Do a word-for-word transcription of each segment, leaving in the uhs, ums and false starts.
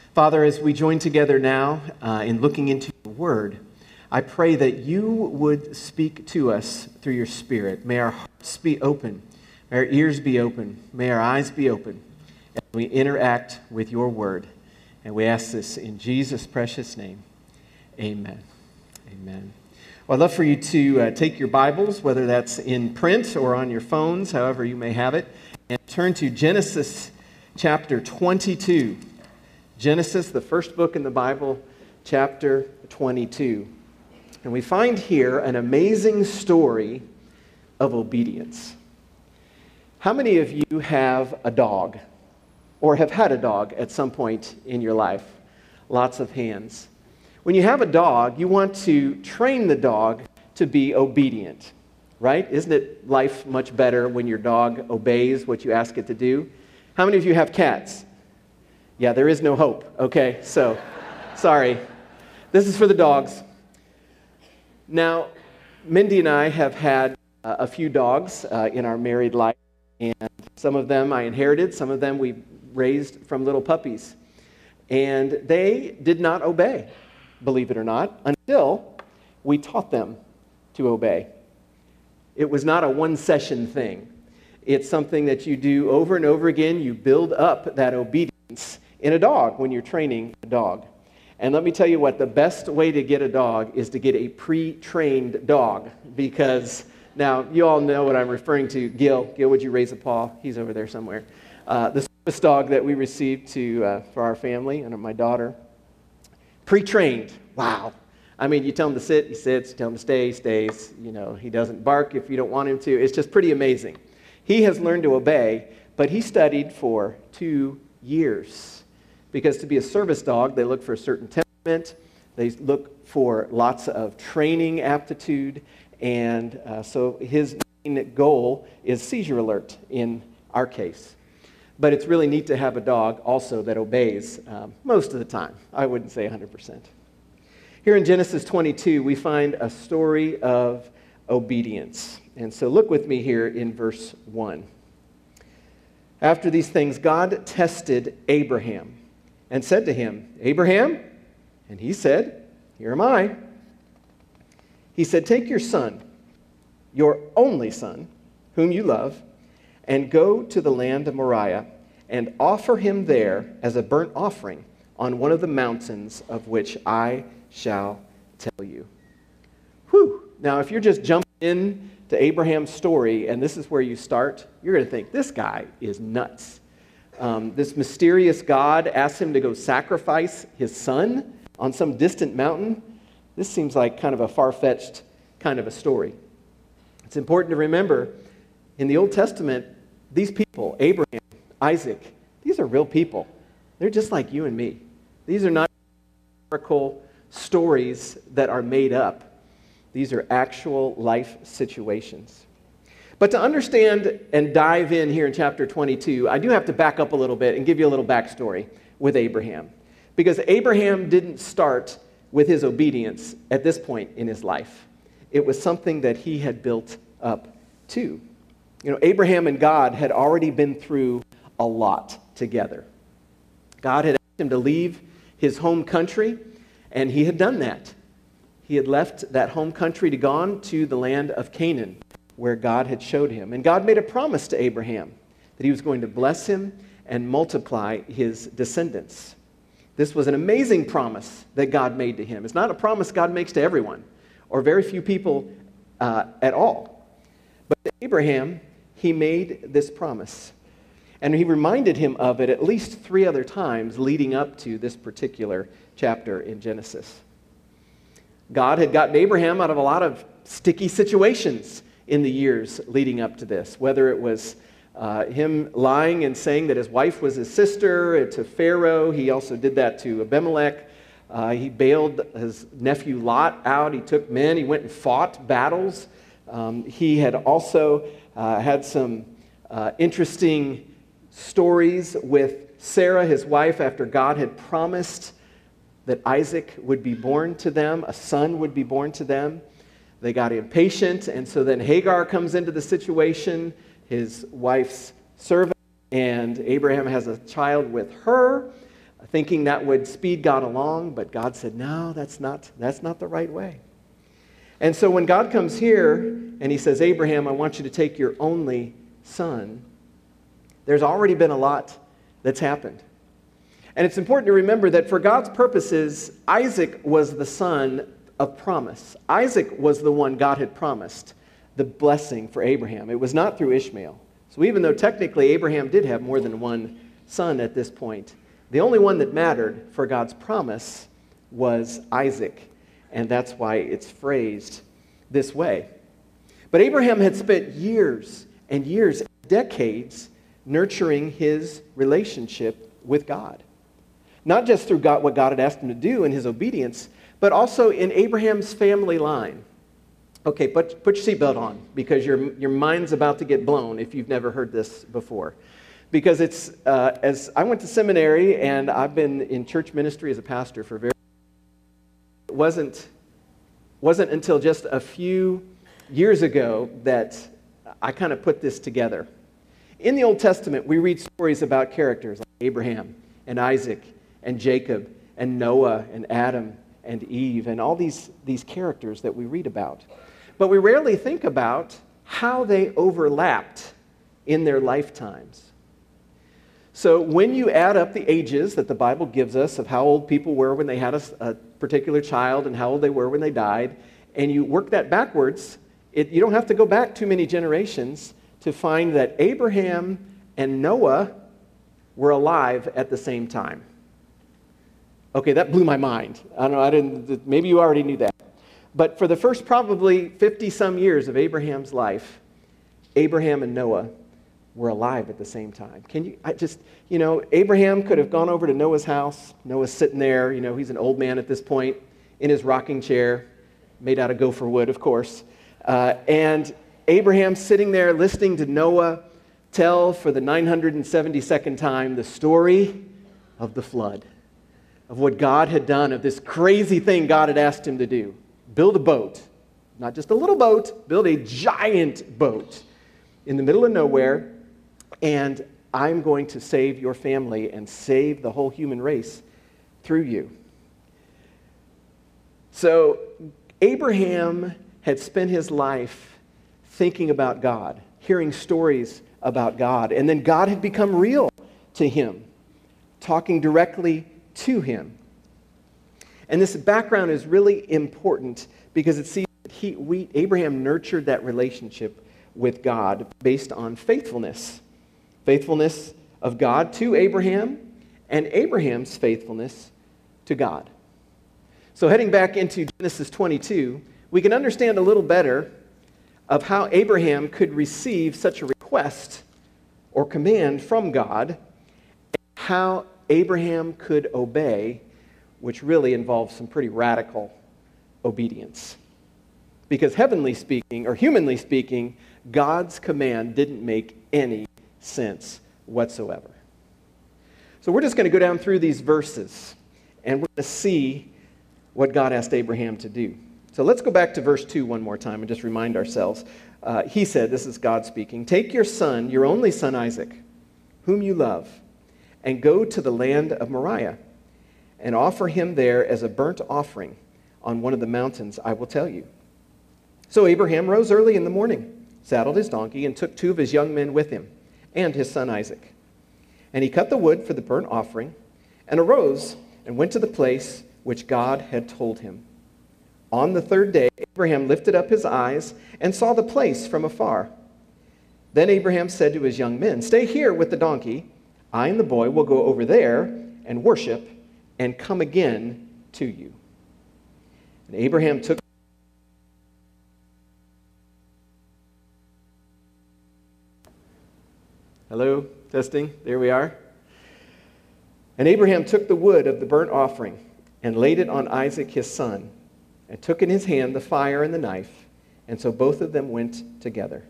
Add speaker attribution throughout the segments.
Speaker 1: Father, as we join together now uh, in looking into your word, I pray that you would speak to us through your Spirit. May our hearts be open. May our ears be open. May our eyes be open as we interact with your word. And we ask this in Jesus' precious name. Amen. Amen. Well, I'd love for you to uh, take your Bibles, whether that's in print or on your phones, however you may have it, and turn to Genesis chapter twenty-two. Genesis, the first book in the Bible, chapter twenty-two. And we find here an amazing story of obedience. How many of you have a dog or have had a dog at some point in your life? Lots of hands. When you have a dog, you want to train the dog to be obedient, right? Isn't it life much better when your dog obeys what you ask it to do? How many of you have cats? Yeah, there is no hope. Okay, so sorry. This is for the dogs. Now, Mindy and I have had uh, a few dogs uh, in our married life, and some of them I inherited, some of them we raised from little puppies. And they did not obey, believe it or not, until we taught them to obey. It was not a one-session thing. It's something that you do over and over again. You build up that obedience in a dog when you're training a dog. And let me tell you what, the best way to get a dog is to get a pre-trained dog, because now you all know what I'm referring to. Gil, Gil, would you raise a paw? He's over there somewhere. Uh, the service dog that we received to uh, for our family and my daughter. Pre-trained. Wow. I mean, you tell him to sit, he sits. You tell him to stay, he stays. You know, he doesn't bark if you don't want him to. It's just pretty amazing. He has learned to obey, but he studied for two years. Because to be a service dog, they look for a certain temperament. They look for lots of training aptitude. And uh, so his main goal is seizure alert in our case. But it's really neat to have a dog also that obeys um, most of the time. I wouldn't say one hundred percent. Here in Genesis twenty-two, we find a story of obedience. And so look with me here in verse one. After these things, God tested Abraham and said to him, Abraham? And he said, Here am I. He said, Take your son, your only son, whom you love, and go to the land of Moriah, and offer him there as a burnt offering on one of the mountains of which I shall tell you. Whew. Now, if you're just jumping in to Abraham's story, and this is where you start, you're going to think, this guy is nuts. Um, this mysterious God asks him to go sacrifice his son on some distant mountain. This seems like kind of a far-fetched kind of a story. It's important to remember, in the Old Testament, these people, Abraham, Isaac, these are real people. They're just like you and me. These are not historical stories that are made up. These are actual life situations. But to understand and dive in here in chapter twenty-two, I do have to back up a little bit and give you a little backstory with Abraham. Because Abraham didn't start with his obedience at this point in his life. It was something that he had built up to. You know, Abraham and God had already been through a lot together. God had asked him to leave his home country, and he had done that. He had left that home country to gone to the land of Canaan, where God had showed him. And God made a promise to Abraham that he was going to bless him and multiply his descendants. This was an amazing promise that God made to him. It's not a promise God makes to everyone, or very few people uh, at all. But to Abraham, he made this promise. And he reminded him of it at least three other times leading up to this particular chapter in Genesis. God had gotten Abraham out of a lot of sticky situations in the years leading up to this, whether it was uh, him lying and saying that his wife was his sister to Pharaoh. He also did that to Abimelech. Uh, he bailed his nephew Lot out. He took men. He went and fought battles. Um, he had also uh, had some uh, interesting stories with Sarah, his wife, after God had promised that Isaac would be born to them, a son would be born to them. They got impatient, and so then Hagar comes into the situation, his wife's servant, and Abraham has a child with her. thinking that would speed God along, but God said, no, that's not, that's not the right way. And so when God comes here and he says, Abraham, I want you to take your only son, there's already been a lot that's happened. And it's important to remember that for God's purposes, Isaac was the son of promise. Isaac was the one God had promised the blessing for Abraham. It was not through Ishmael. So even though technically Abraham did have more than one son at this point, the only one that mattered for God's promise was Isaac. And that's why it's phrased this way. But Abraham had spent years and years, decades, nurturing his relationship with God. Not just through God, what God had asked him to do in his obedience, but also in Abraham's family line. Okay, put, put your seatbelt on, because your, your mind's about to get blown if you've never heard this before. Because it's, uh, as I went to seminary, and I've been in church ministry as a pastor for very It wasn't, wasn't until just a few years ago that I kind of put this together. In the Old Testament, we read stories about characters like Abraham and Isaac and Jacob and Noah and Adam and Eve and all these, these characters that we read about. But we rarely think about how they overlapped in their lifetimes. So when you add up the ages that the Bible gives us of how old people were when they had a, a particular child and how old they were when they died, and you work that backwards, it, you don't have to go back too many generations to find that Abraham and Noah were alive at the same time. Okay, that blew my mind. I don't know, I didn't, maybe you already knew that. But for the first probably fifty-some years of Abraham's life, Abraham and Noah were alive at the same time. Can you, I just, you know, Abraham could have gone over to Noah's house. Noah's sitting there, you know, he's an old man at this point, in his rocking chair, made out of gopher wood, of course. Uh, and Abraham sitting there listening to Noah tell for the nine hundred seventy-second time the story of the flood, of what God had done, of this crazy thing God had asked him to do. Build a boat. Not just a little boat, build a giant boat in the middle of nowhere, and I'm going to save your family and save the whole human race through you. So Abraham had spent his life thinking about God, hearing stories about God, and then God had become real to him, talking directly to him. And this background is really important because it sees that he, we, Abraham nurtured that relationship with God based on faithfulness. Faithfulness of God to Abraham and Abraham's faithfulness to God. So heading back into Genesis twenty-two, we can understand a little better of how Abraham could receive such a request or command from God, and how Abraham could obey, which really involves some pretty radical obedience. Because heavenly speaking, or humanly speaking, God's command didn't make any sense whatsoever. So we're just going to go down through these verses, and we're going to see what God asked Abraham to do. So let's go back to verse two one more time and just remind ourselves. Uh, he said, this is God speaking, "Take your son, your only son Isaac, whom you love, and go to the land of Moriah, and offer him there as a burnt offering on one of the mountains I will tell you." So Abraham rose early in the morning, saddled his donkey, and took two of his young men with him, and his son Isaac. And he cut the wood for the burnt offering, and arose and went to the place which God had told him. On the third day, Abraham lifted up his eyes and saw the place from afar. Then Abraham said to his young men, "Stay here with the donkey. I and the boy will go over there and worship and come again to you." And Abraham took Hello, testing, there we are. And Abraham took the wood of the burnt offering and laid it on Isaac his son, and took in his hand the fire and the knife, and so both of them went together.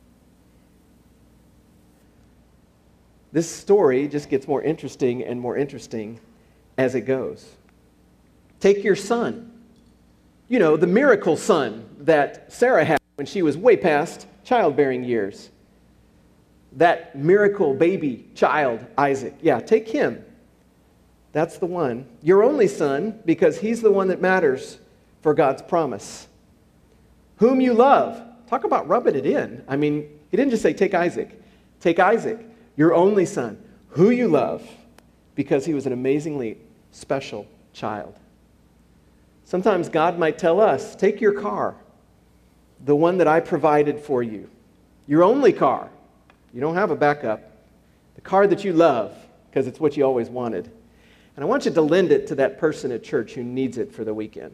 Speaker 1: This story just gets more interesting and more interesting as it goes. Take your son, you know, the miracle son that Sarah had when she was way past childbearing years. That miracle baby child, Isaac. Yeah, take him. That's the one. Your only son, because he's the one that matters for God's promise. Whom you love. Talk about rubbing it in. I mean, he didn't just say, take Isaac. Take Isaac, your only son, who you love, because he was an amazingly special child. Sometimes God might tell us, take your car, the one that I provided for you, your only car. You don't have a backup. The car that you love, because it's what you always wanted. And I want you to lend it to that person at church who needs it for the weekend.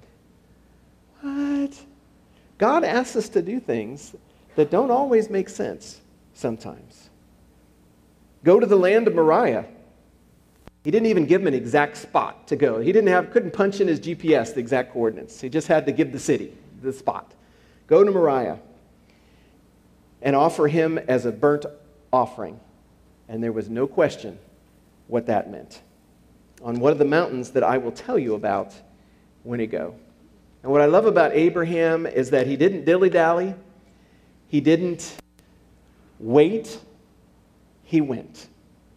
Speaker 1: What? God asks us to do things that don't always make sense sometimes. Go to the land of Moriah. He didn't even give him an exact spot to go. He didn't have, couldn't punch in his G P S the exact coordinates. He just had to give the city, the spot. Go to Moriah and offer him as a burnt offering. And there was no question what that meant. On one of the mountains that I will tell you about when you go. And what I love about Abraham is that he didn't dilly-dally. He didn't wait. He went.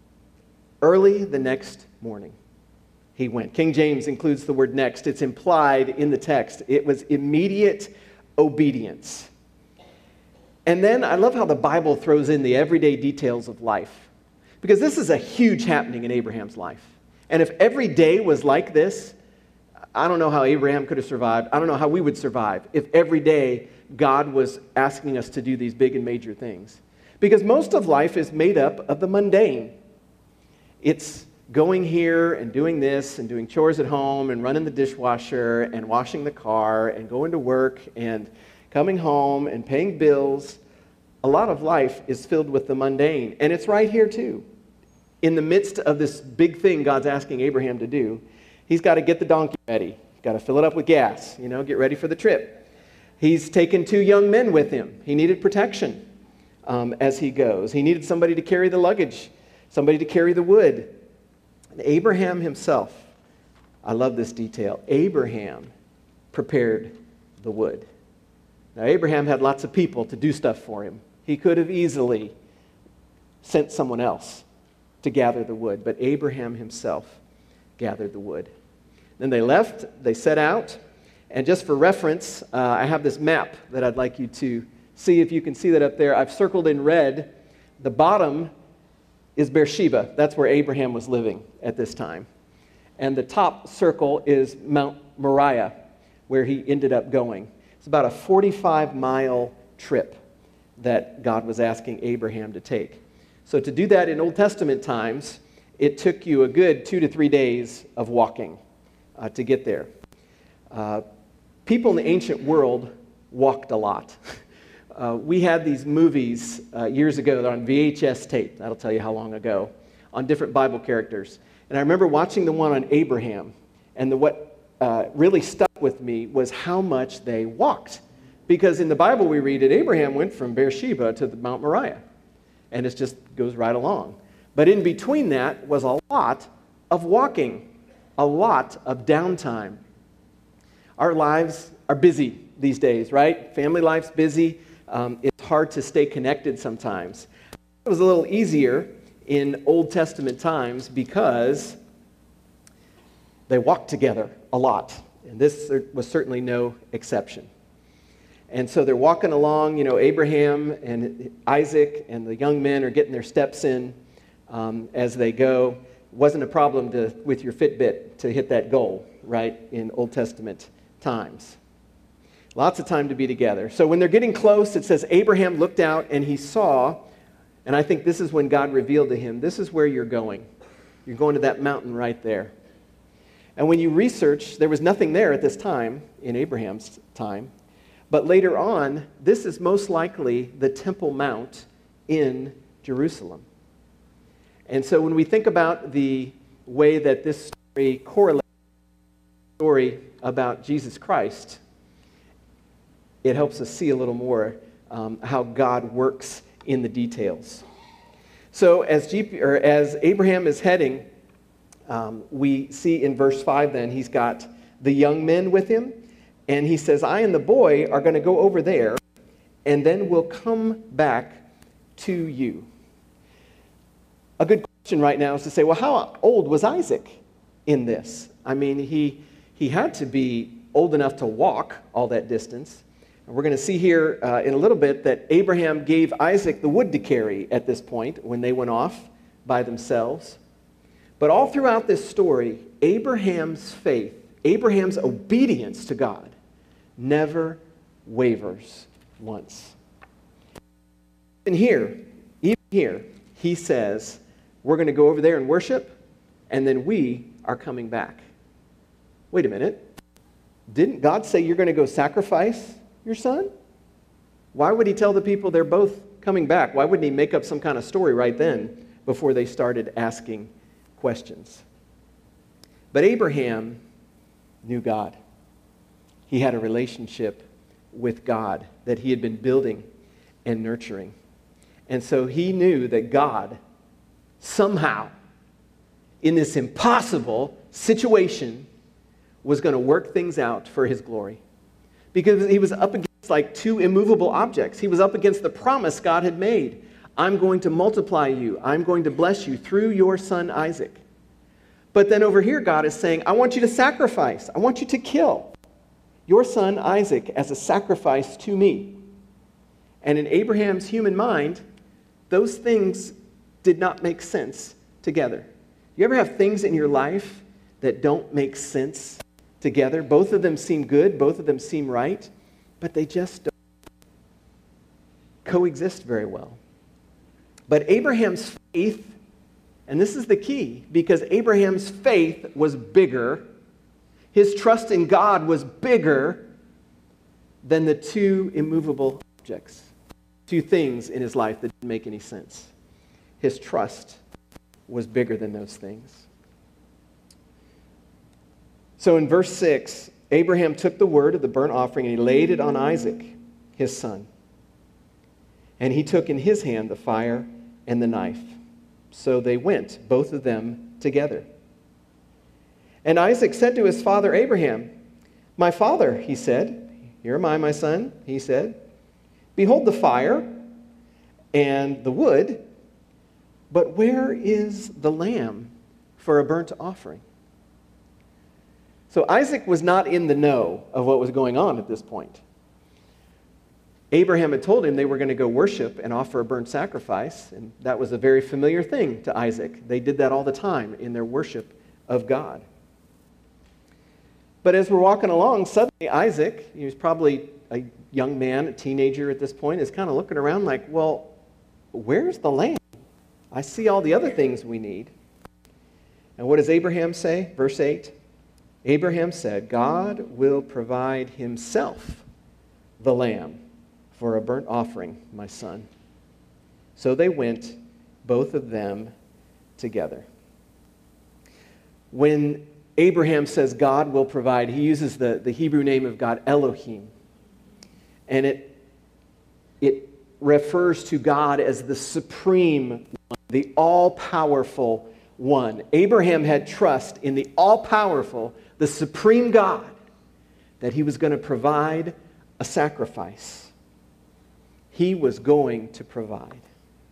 Speaker 1: Early the next morning, he went. King James includes the word next. It's implied in the text. It was immediate obedience. And then I love how the Bible throws in the everyday details of life. Because this is a huge happening in Abraham's life. And if every day was like this, I don't know how Abraham could have survived. I don't know how we would survive if every day God was asking us to do these big and major things. Because most of life is made up of the mundane. It's going here and doing this and doing chores at home and running the dishwasher and washing the car and going to work and coming home and paying bills. A lot of life is filled with the mundane. And it's right here too. In the midst of this big thing God's asking Abraham to do, he's got to get the donkey ready. He's got to fill it up with gas, you know, get ready for the trip. He's taken two young men with him. He needed protection um, as he goes. He needed somebody to carry the luggage, somebody to carry the wood. And Abraham himself, I love this detail, Abraham prepared the wood. Now, Abraham had lots of people to do stuff for him. He could have easily sent someone else to gather the wood, but Abraham himself gathered the wood. Then they left, they set out, and just for reference, uh, I have this map that I'd like you to see if you can see that up there. I've circled in red. The bottom is Beersheba. That's where Abraham was living at this time. And the top circle is Mount Moriah, where he ended up going. It's about a forty-five mile trip that God was asking Abraham to take. So to do that in Old Testament times, it took you a good two to three days of walking uh, to get there. Uh, people in the ancient world walked a lot. Uh, we had these movies uh, years ago on V H S tape, that'll tell you how long ago, on different Bible characters. And I remember watching the one on Abraham, and the, what uh, really stuck with me was how much they walked. Because in the Bible we read that Abraham went from Beersheba to the Mount Moriah. And it just goes right along. But in between that was a lot of walking, a lot of downtime. Our lives are busy these days, right? Family life's busy. Um, it's hard to stay connected sometimes. It was a little easier in Old Testament times because they walked together a lot. And this was certainly no exception. And so they're walking along, you know, Abraham and Isaac and the young men are getting their steps in um, as they go. It wasn't a problem to, with your Fitbit to hit that goal, right, in Old Testament times. Lots of time to be together. So when they're getting close, it says Abraham looked out and he saw, and I think this is when God revealed to him, this is where you're going. You're going to that mountain right there. And when you research, there was nothing there at this time, in Abraham's time. But later on, this is most likely the Temple Mount in Jerusalem. And so when we think about the way that this story correlates with the story about Jesus Christ, it helps us see a little more um, how God works in the details. So as, G P, or as Abraham is heading, um, we see in verse five then, he's got the young men with him. And he says, I and the boy are going to go over there, and then we'll come back to you. A good question right now is to say, well, how old was Isaac in this. I mean, he, he had to be old enough to walk all that distance. And we're going to see here uh, in a little bit that Abraham gave Isaac the wood to carry at this point when they went off by themselves. But all throughout this story, Abraham's faith, Abraham's obedience to God never wavers once. And here, even here, he says, we're going to go over there and worship, and then we are coming back. Wait a minute. Didn't God say you're going to go sacrifice your son? Why would he tell the people they're both coming back? Why wouldn't he make up some kind of story right then before they started asking questions? But Abraham knew God. He had a relationship with God that he had been building and nurturing. And so he knew that God somehow, in this impossible situation, was going to work things out for his glory. Because he was up against like two immovable objects. He was up against the promise God had made. I'm going to multiply you. I'm going to bless you through your son Isaac. But then over here, God is saying, I want you to sacrifice. I want you to kill your son Isaac as a sacrifice to me. And in Abraham's human mind, those things did not make sense together. You ever have things in your life that don't make sense together? Both of them seem good, both of them seem right, but they just don't coexist very well. But Abraham's faith, and this is the key, because Abraham's faith was bigger, his trust in God was bigger than the two immovable objects, two things in his life that didn't make any sense. His trust was bigger than those things. So in verse six, Abraham took the word of the burnt offering and he laid it on Isaac, his son. And he took in his hand the fire and the knife. So they went, both of them together. And Isaac said to his father Abraham, "My father," he said. "Here am I, my son," he said. "Behold the fire and the wood, but where is the lamb for a burnt offering?" So Isaac was not in the know of what was going on at this point. Abraham had told him they were going to go worship and offer a burnt sacrifice, and that was a very familiar thing to Isaac. They did that all the time in their worship of God. But as we're walking along, suddenly Isaac, he was probably a young man, a teenager at this point, is kind of looking around like, well, where's the lamb? I see all the other things we need. And what does Abraham say? Verse eight. Abraham said, "God will provide himself the lamb for a burnt offering, my son." So they went, both of them together. When Abraham says God will provide, he uses the, the Hebrew name of God, Elohim. And it, it refers to God as the supreme one, the all-powerful one. Abraham had trust in the all-powerful, the supreme God, that he was going to provide a sacrifice. He was going to provide.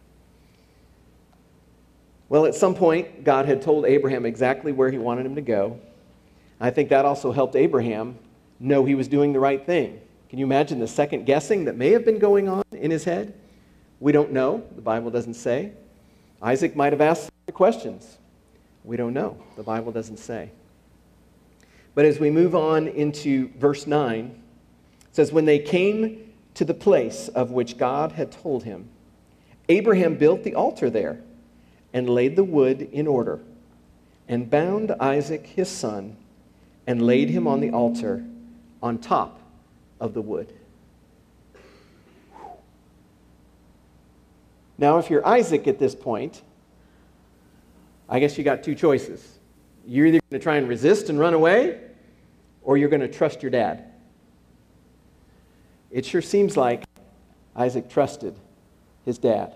Speaker 1: Well, at some point, God had told Abraham exactly where he wanted him to go. I think that also helped Abraham know he was doing the right thing. Can you imagine the second guessing that may have been going on in his head? We don't know. The Bible doesn't say. Isaac might have asked the questions. We don't know. The Bible doesn't say. But as we move on into verse nine, it says, "When they came to the place of which God had told him, Abraham built the altar there and laid the wood in order, and bound Isaac his son, and laid him on the altar on top of the wood." Now, if you're Isaac at this point, I guess you got two choices. You're either going to try and resist and run away, or you're going to trust your dad. It sure seems like Isaac trusted his dad.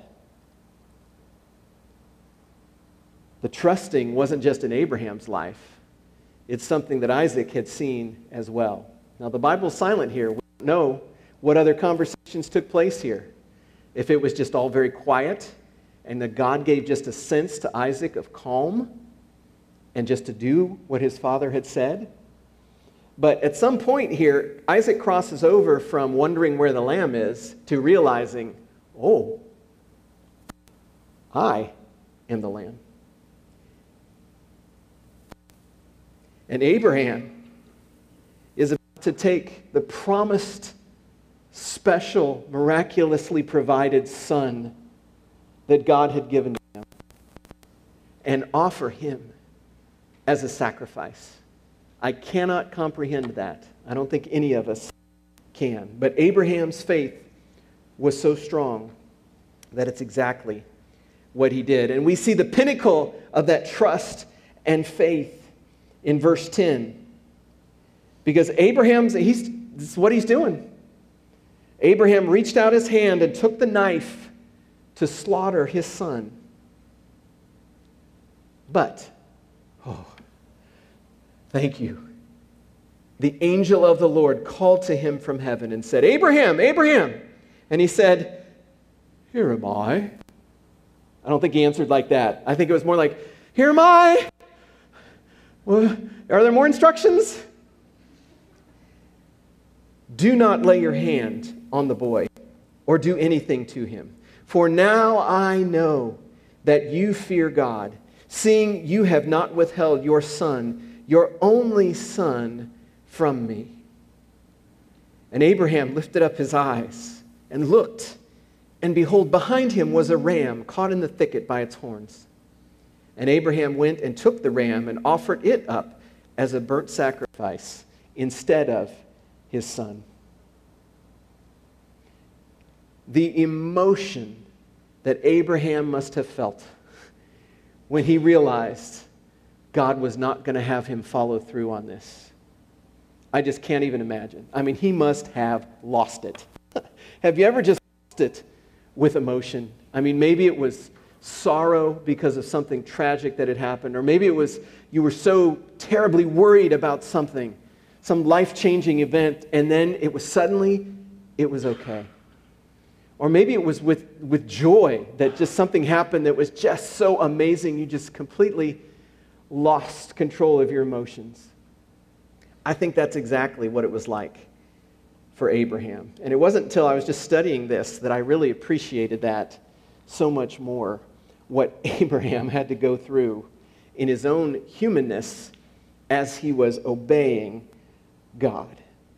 Speaker 1: The trusting wasn't just in Abraham's life. It's something that Isaac had seen as well. Now, the Bible's silent here. We don't know what other conversations took place here. If it was just all very quiet and that God gave just a sense to Isaac of calm, and just to do what his father had said. But at some point here, Isaac crosses over from wondering where the lamb is to realizing, oh, I am the lamb. And Abraham is about to take the promised, special, miraculously provided son that God had given to him and offer him as a sacrifice. I cannot comprehend that. I don't think any of us can. But Abraham's faith was so strong that it's exactly what he did. And we see the pinnacle of that trust and faith in verse ten. Because Abraham's, he's, this is what he's doing. Abraham reached out his hand and took the knife to slaughter his son. But, oh, thank you. The angel of the Lord called to him from heaven and said, Abraham, Abraham. And he said, here am I. I don't think he answered like that. I think it was more like, here am I. Well, are there more instructions? Do not lay your hand on the boy or do anything to him. For now I know that you fear God, seeing you have not withheld your son, your only son, from me. And Abraham lifted up his eyes and looked, and behold, behind him was a ram caught in the thicket by its horns. And Abraham went and took the ram and offered it up as a burnt sacrifice instead of his son. The emotion that Abraham must have felt when he realized God was not going to have him follow through on this. I just can't even imagine. I mean, he must have lost it. Have you ever just lost it with emotion? I mean, maybe it was sorrow because of something tragic that had happened, or maybe it was you were so terribly worried about something, some life-changing event, and then it was suddenly, it was okay. Or maybe it was with, with joy that just something happened that was just so amazing, you just completely lost control of your emotions. I think that's exactly what it was like for Abraham. And it wasn't until I was just studying this that I really appreciated that so much more, what Abraham had to go through in his own humanness as he was obeying God.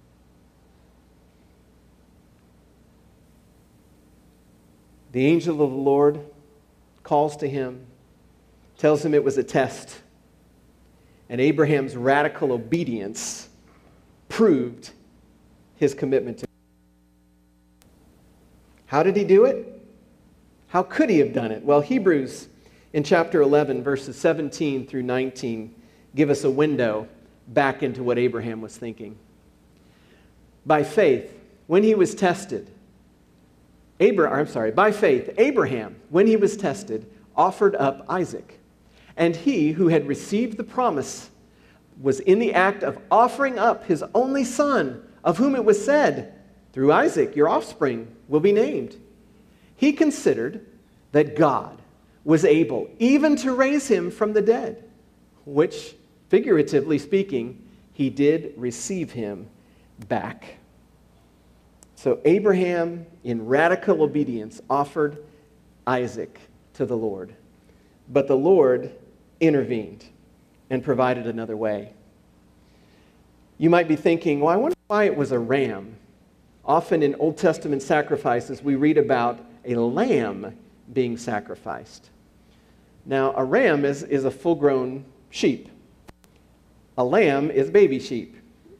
Speaker 1: The angel of the Lord calls to him, tells him it was a test, and Abraham's radical obedience proved his commitment to God. How did he do it? How could he have done it? Well, Hebrews in chapter eleven, verses seventeen through nineteen, give us a window back into what Abraham was thinking. By faith, when he was tested, Abraham, I'm sorry, by faith, Abraham, when he was tested, offered up Isaac. And he who had received the promise was in the act of offering up his only son, of whom it was said, through Isaac your offspring will be named. He considered that God was able even to raise him from the dead, which, figuratively speaking, he did receive him back. So Abraham, in radical obedience, offered Isaac to the Lord. But the Lord intervened and provided another way. You might be thinking, well, I wonder why it was a ram. Often in Old Testament sacrifices, we read about a lamb being sacrificed. Now, a ram is, is a full-grown sheep. A lamb is baby sheep.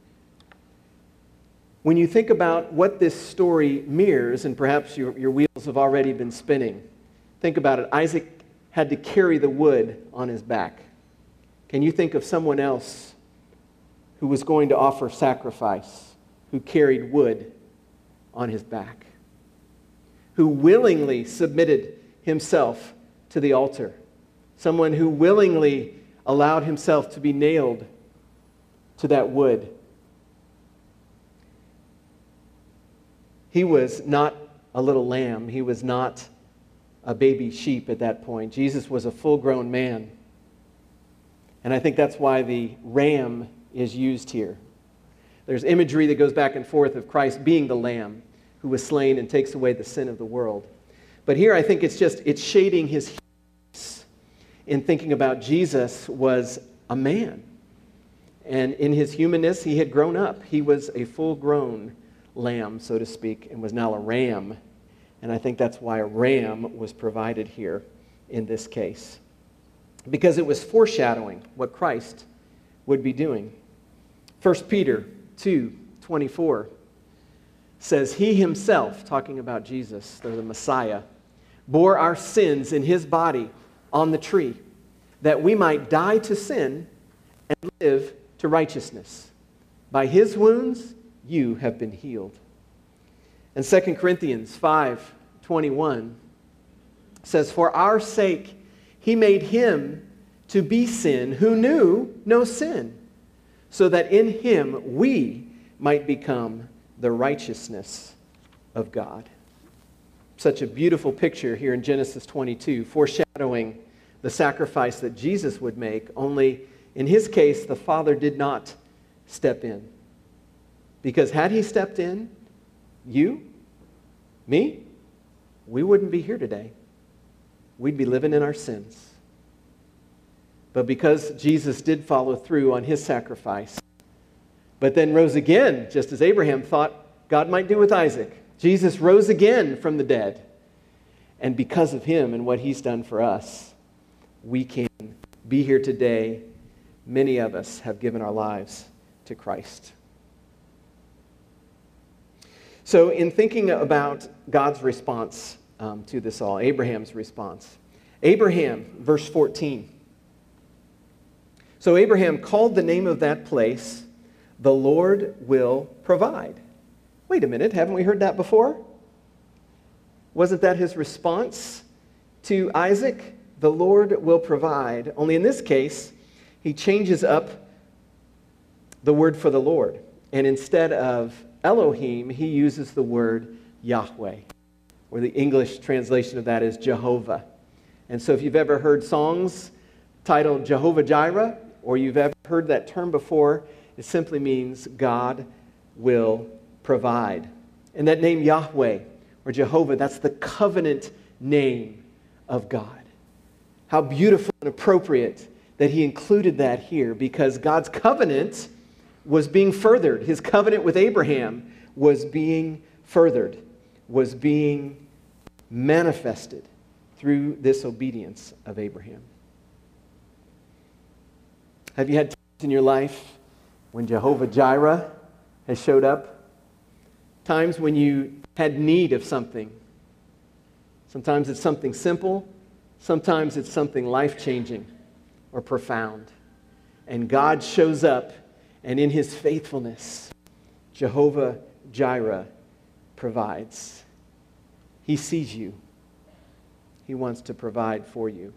Speaker 1: When you think about what this story mirrors, and perhaps your, your wheels have already been spinning, think about it. Isaac had to carry the wood on his back. Can you think of someone else who was going to offer sacrifice, who carried wood on his back, who willingly submitted himself to the altar, someone who willingly allowed himself to be nailed to that wood? He was not a little lamb. He was not a baby sheep at that point. Jesus was a full-grown man. And I think that's why the ram is used here. There's imagery that goes back and forth of Christ being the lamb who was slain and takes away the sin of the world. But here I think it's just, it's shading his humanness in thinking about Jesus was a man. And in his humanness, he had grown up. He was a full-grown lamb, so to speak, and was now a ram. And I think that's why a ram was provided here in this case. Because it was foreshadowing what Christ would be doing. First Peter two twenty-four says, He himself, talking about Jesus, the Messiah, bore our sins in his body on the tree, that we might die to sin and live to righteousness. By his wounds you have been healed. And Second Corinthians five twenty-one says, For our sake he made him to be sin who knew no sin, so that in him we might become the righteousness of God. Such a beautiful picture here in Genesis twenty-two, foreshadowing the sacrifice that Jesus would make, only in his case, the Father did not step in. Because had he stepped in, you, me, we wouldn't be here today. We'd be living in our sins. But because Jesus did follow through on his sacrifice, but then rose again, just as Abraham thought God might do with Isaac, Jesus rose again from the dead. And because of him and what he's done for us, we can be here today. Many of us have given our lives to Christ. So in thinking about God's response um, to this all, Abraham's response. Abraham, verse fourteen. So Abraham called the name of that place, the Lord will provide. Wait a minute, haven't we heard that before? Wasn't that his response to Isaac? The Lord will provide. Only in this case, he changes up the word for the Lord. And instead of Elohim, he uses the word Yahweh, or the English translation of that is Jehovah. And so if you've ever heard songs titled Jehovah Jireh, or you've ever heard that term before, it simply means God will provide. And that name Yahweh, or Jehovah, that's the covenant name of God. How beautiful and appropriate that he included that here, because God's covenant was being furthered. His covenant with Abraham was being furthered, was being manifested through this obedience of Abraham. Have you had times in your life when Jehovah Jireh has showed up? Times when you had need of something. Sometimes it's something simple. Sometimes it's something life-changing or profound. And God shows up, and in his faithfulness, Jehovah Jireh provides. He sees you. He wants to provide for you.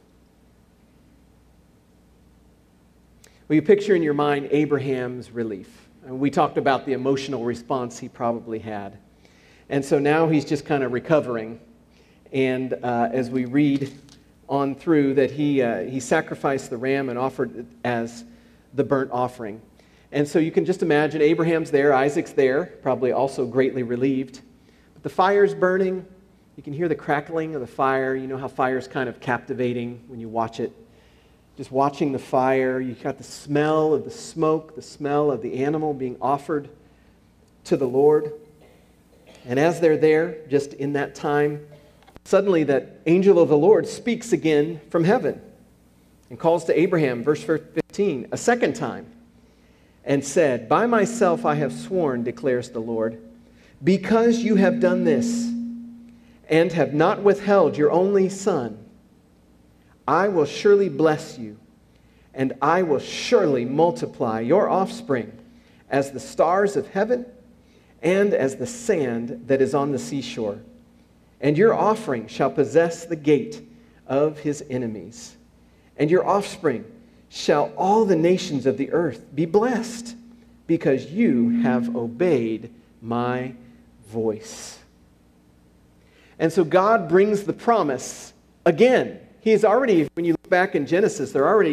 Speaker 1: Well, you picture in your mind Abraham's relief. And we talked about the emotional response he probably had. And so now he's just kind of recovering. And uh, as we read on through that he, uh, he sacrificed the ram and offered it as the burnt offering. And so you can just imagine Abraham's there, Isaac's there, probably also greatly relieved. But the fire's burning. You can hear the crackling of the fire. You know how fire's kind of captivating when you watch it. Just watching the fire, you got the smell of the smoke, the smell of the animal being offered to the Lord. And as they're there, just in that time, suddenly that angel of the Lord speaks again from heaven and calls to Abraham, verse fifteen, a second time, and said, By myself I have sworn, declares the Lord, because you have done this and have not withheld your only son, I will surely bless you, and I will surely multiply your offspring as the stars of heaven and as the sand that is on the seashore. And your offering shall possess the gate of his enemies. And your offspring shall all the nations of the earth be blessed, because you have obeyed my voice. And so God brings the promise again. He is already, when you look back in Genesis, there are already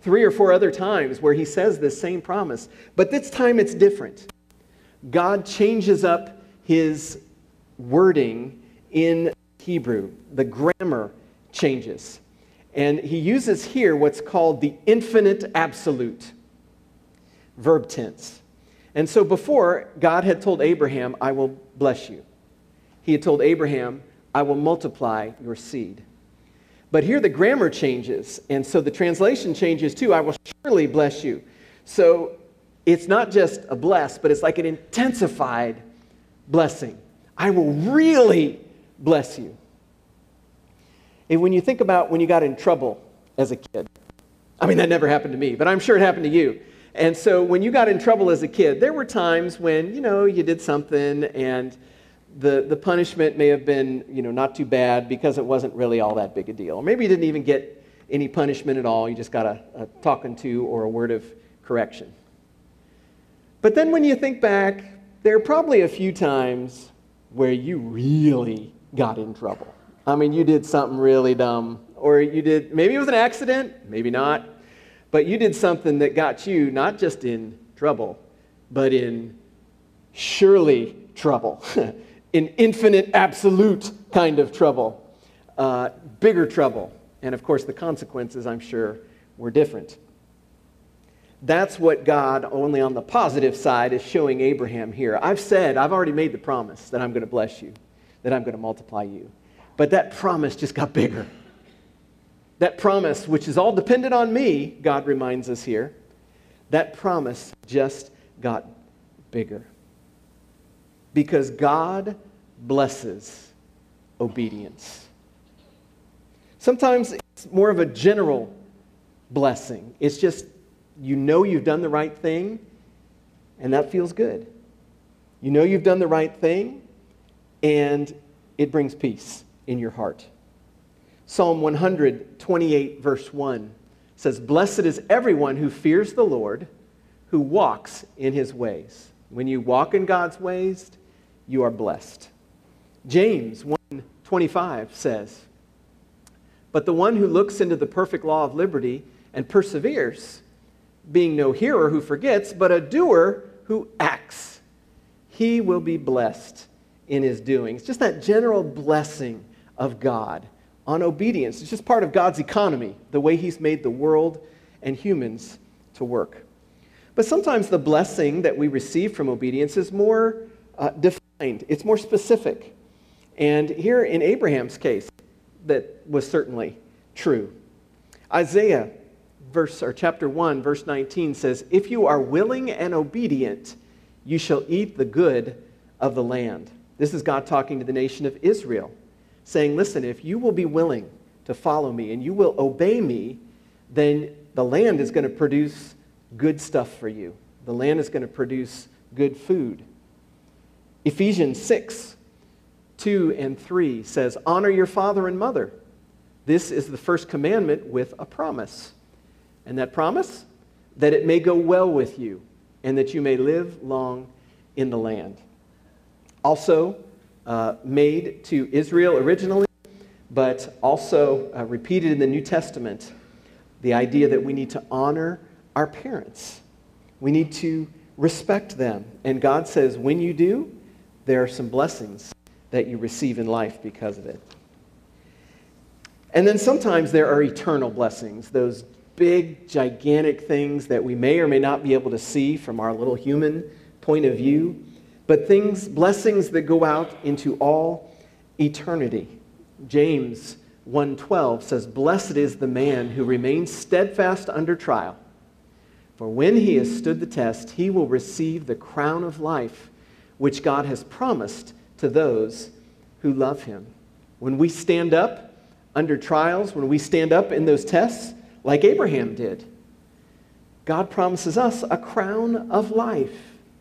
Speaker 1: three or four other times where he says this same promise. But this time it's different. God changes up his wording in Hebrew. The grammar changes. And he uses here what's called the infinite absolute verb tense. And so before, God had told Abraham, I will bless you. He had told Abraham, I will multiply your seed. But here the grammar changes, and so the translation changes too. I will surely bless you. So it's not just a bless, but it's like an intensified blessing. I will really bless you. And when you think about when you got in trouble as a kid, I mean, that never happened to me, but I'm sure it happened to you. And so when you got in trouble as a kid, there were times when, you know, you did something and the, the punishment may have been, you know, not too bad because it wasn't really all that big a deal. Or maybe you didn't even get any punishment at all. You just got a, a talking to or a word of correction. But then when you think back, there are probably a few times where you really got in trouble. I mean, you did something really dumb, or you did, maybe it was an accident, maybe not, but you did something that got you not just in trouble, but in surely trouble, in infinite, absolute kind of trouble, uh, bigger trouble. And of course, the consequences, I'm sure, were different. That's what God, only on the positive side, is showing Abraham here. I've said, I've already made the promise that I'm going to bless you, that I'm going to multiply you. But that promise just got bigger. That promise, which is all dependent on me, God reminds us here, that promise just got bigger. Because God blesses obedience. Sometimes it's more of a general blessing. It's just, you know you've done the right thing, and that feels good. You know you've done the right thing, and it brings peace in your heart. Psalm one twenty-eight, verse one says, "Blessed is everyone who fears the Lord, who walks in his ways." When you walk in God's ways, you are blessed. James one twenty-five says, "But the one who looks into the perfect law of liberty and perseveres, being no hearer who forgets, but a doer who acts, he will be blessed in his doing." It's just that general blessing of God on obedience. It's just part of God's economy, the way he's made the world and humans to work. But sometimes the blessing that we receive from obedience is more uh, defined. It's more specific. And here in Abraham's case, that was certainly true. Isaiah verse or chapter one, verse nineteen says, "If you are willing and obedient, you shall eat the good of the land." This is God talking to the nation of Israel, saying, listen, if you will be willing to follow me and you will obey me, then the land is going to produce good stuff for you. The land is going to produce good food. Ephesians six, two and three says, "Honor your father and mother. This is the first commandment with a promise." And that promise? That it may go well with you and that you may live long in the land. Also uh, made to Israel originally, but also uh, repeated in the New Testament, the idea that we need to honor our parents. We need to respect them. And God says, when you do, there are some blessings that you receive in life because of it. And then sometimes there are eternal blessings, those big, gigantic things that we may or may not be able to see from our little human point of view, but things, blessings that go out into all eternity. James one twelve says, "Blessed is the man who remains steadfast under trial, for when he has stood the test, he will receive the crown of life, which God has promised to those who love him." When we stand up under trials, when we stand up in those tests, like Abraham did, God promises us a crown of life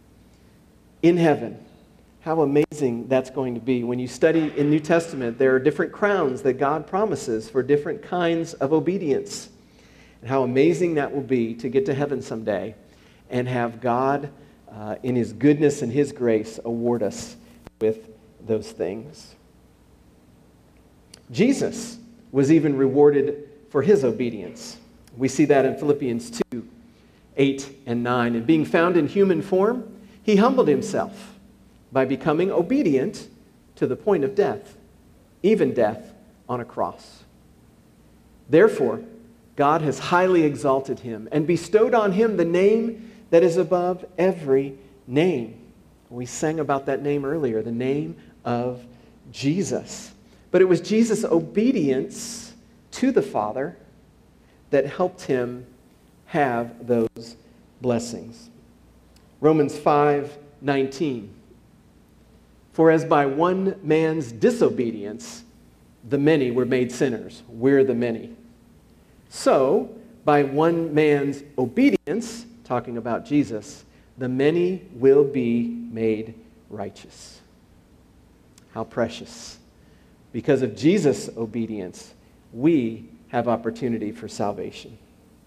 Speaker 1: in heaven. How amazing that's going to be. When you study in New Testament, there are different crowns that God promises for different kinds of obedience. And how amazing that will be to get to heaven someday and have God, uh, in his goodness and his grace, award us with those things. Jesus was even rewarded for his obedience. We see that in Philippians two, eight and nine. And being found in human form, he humbled himself by becoming obedient to the point of death, even death on a cross. Therefore, God has highly exalted him and bestowed on him the name that is above every name. We sang about that name earlier, the name of Jesus. But it was Jesus' obedience to the Father that helped him have those blessings. Romans five nineteen. For as by one man's disobedience, the many were made sinners. We're the many. So, by one man's obedience, talking about Jesus, the many will be made righteous. How precious. Because of Jesus' obedience, we have opportunity for salvation.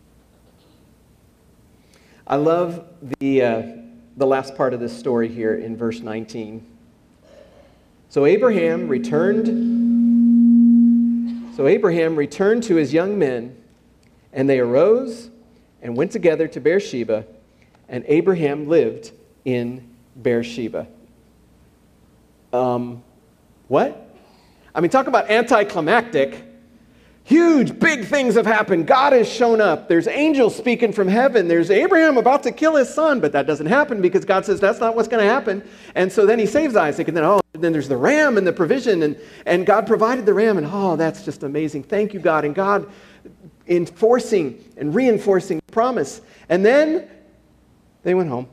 Speaker 1: I love the, uh, the last part of this story here in verse nineteen. So Abraham returned, so Abraham returned to his young men, and they arose and went together to Beersheba, and Abraham lived in Beersheba. Um, what? I mean, talk about anticlimactic. Huge, big things have happened. God has shown up. There's angels speaking from heaven. There's Abraham about to kill his son, but that doesn't happen because God says that's not what's going to happen. And so then he saves Isaac, and then, oh, and then there's the ram and the provision, and, and God provided the ram, and oh, that's just amazing. Thank you, God. And God enforcing and reinforcing the promise. And then they went home.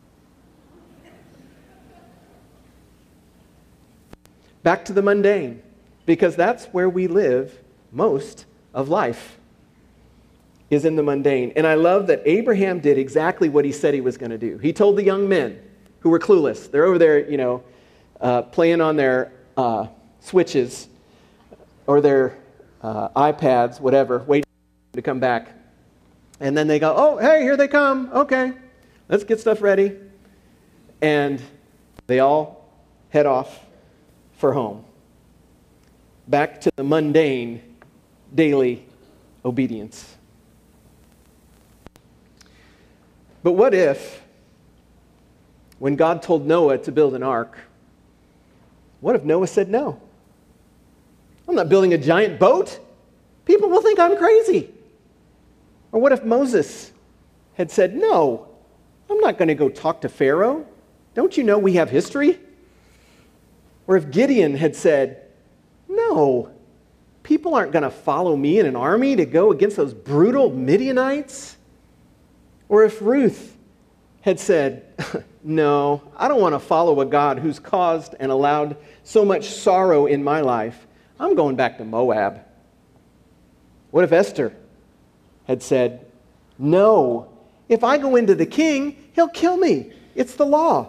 Speaker 1: Back to the mundane, because that's where we live most of life, is in the mundane. And I love that Abraham did exactly what he said he was going to do. He told the young men who were clueless, they're over there, you know, uh, playing on their uh, switches or their uh, iPads, whatever, waiting to come back. And then they go, oh, hey, here they come. Okay, let's get stuff ready. And they all head off for home. Back to the mundane, daily obedience. But what if, when God told Noah to build an ark, what if Noah said no? I'm not building a giant boat. People will think I'm crazy. Or what if Moses had said, no, I'm not going to go talk to Pharaoh. Don't you know we have history? Or if Gideon had said, no, people aren't going to follow me in an army to go against those brutal Midianites. Or if Ruth had said, no, I don't want to follow a God who's caused and allowed so much sorrow in my life. I'm going back to Moab. What if Esther had said, no, if I go into the king, he'll kill me. It's the law.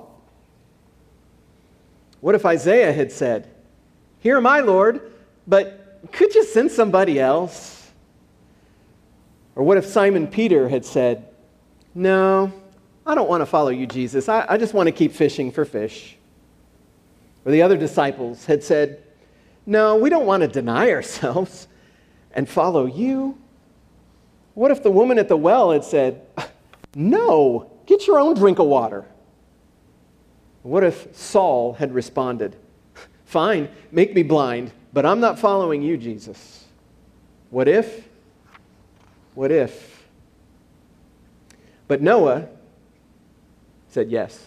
Speaker 1: What if Isaiah had said, here am I, Lord, but could you send somebody else? Or what if Simon Peter had said, no, I don't want to follow you, Jesus. I, I just want to keep fishing for fish. Or the other disciples had said, no, we don't want to deny ourselves and follow you. What if the woman at the well had said, no, get your own drink of water? What if Saul had responded, fine, make me blind, but I'm not following you, Jesus? What if? What if? But Noah said yes.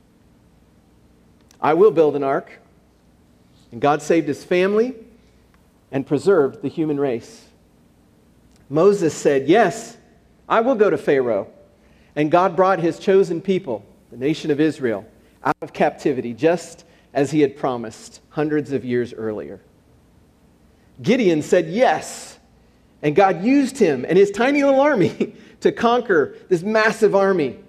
Speaker 1: I will build an ark. And God saved his family and preserved the human race. Moses said, yes, I will go to Pharaoh. And God brought his chosen people, the nation of Israel, out of captivity, just as he had promised hundreds of years earlier. Gideon said yes, and God used him and his tiny little army to conquer this massive army.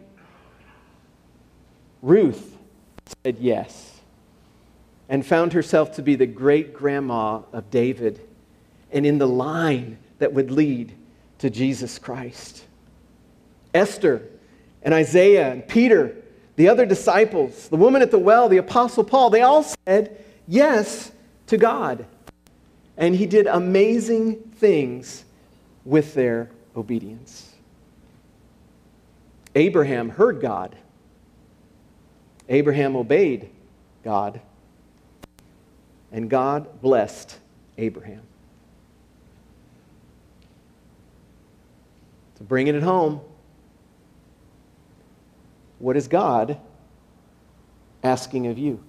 Speaker 1: Ruth said yes, and found herself to be the great-grandma of David, and in the line that would lead to Jesus Christ. Esther and Isaiah and Peter, the other disciples, the woman at the well, the Apostle Paul, they all said yes to God. And he did amazing things with their obedience. Abraham heard God. Abraham obeyed God. And God blessed Abraham. So bringing it home, what is God asking of you?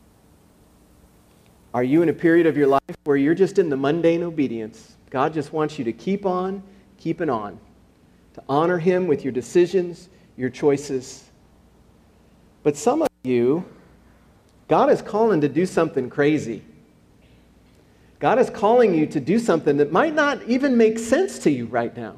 Speaker 1: Are you in a period of your life where you're just in the mundane obedience? God just wants you to keep on, keeping on, to honor Him with your decisions, your choices. But some of you, God is calling to do something crazy. God is calling you to do something that might not even make sense to you right now.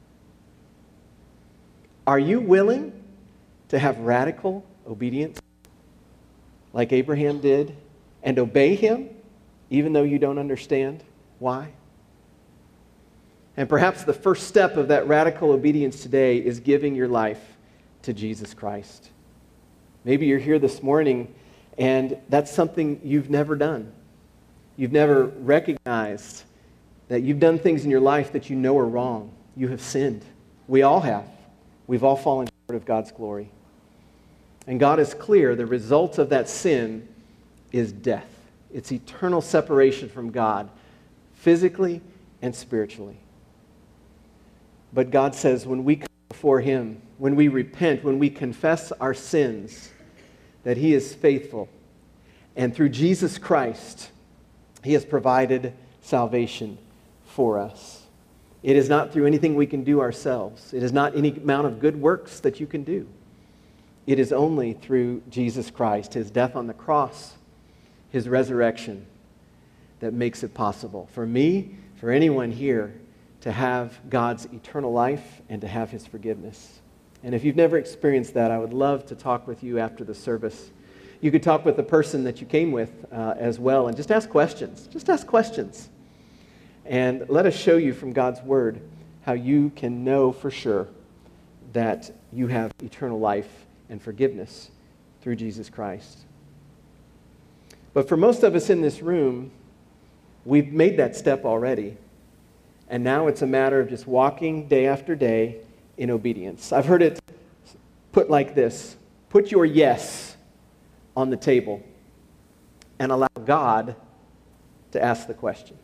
Speaker 1: Are you willing to have radical obedience like Abraham did and obey Him even though you don't understand why? And perhaps the first step of that radical obedience today is giving your life to Jesus Christ. Maybe you're here this morning and that's something you've never done. You've never recognized that you've done things in your life that you know are wrong. You have sinned. We all have. We've all fallen short of God's glory. And God is clear, the result of that sin is death. It's eternal separation from God, physically and spiritually. But God says when we come before Him, when we repent, when we confess our sins, that He is faithful. And through Jesus Christ, He has provided salvation for us. It is not through anything we can do ourselves. It is not any amount of good works that you can do. It is only through Jesus Christ, His death on the cross, His resurrection, that makes it possible for me, for anyone here, to have God's eternal life and to have His forgiveness. And if you've never experienced that, I would love to talk with you after the service. You could talk with the person that you came with uh, as well and just ask questions. Just ask questions. And let us show you from God's Word how you can know for sure that you have eternal life and forgiveness through Jesus Christ. But for most of us in this room, we've made that step already. And now it's a matter of just walking day after day in obedience. I've heard it put like this: put your yes on the table and allow God to ask the question.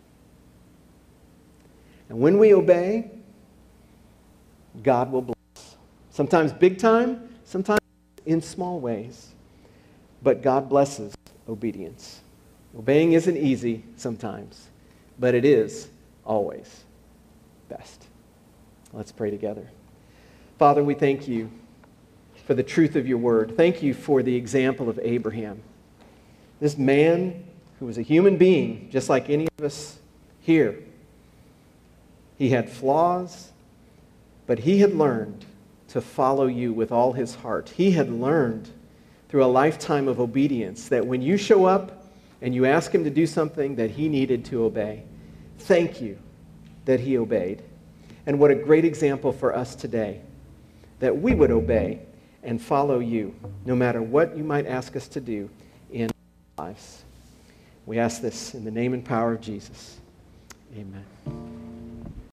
Speaker 1: And when we obey, God will bless. Sometimes big time, sometimes in small ways. But God blesses obedience. Obeying isn't easy sometimes, but it is always best. Let's pray together. Father, we thank you for the truth of your word. Thank you for the example of Abraham. This man who was a human being, just like any of us here. He had flaws, but he had learned to follow you with all his heart. He had learned through a lifetime of obedience that when you show up and you ask him to do something that he needed to obey, thank you that he obeyed. And what a great example for us today, that we would obey and follow you, no matter what you might ask us to do in our lives. We ask this in the name and power of Jesus. Amen.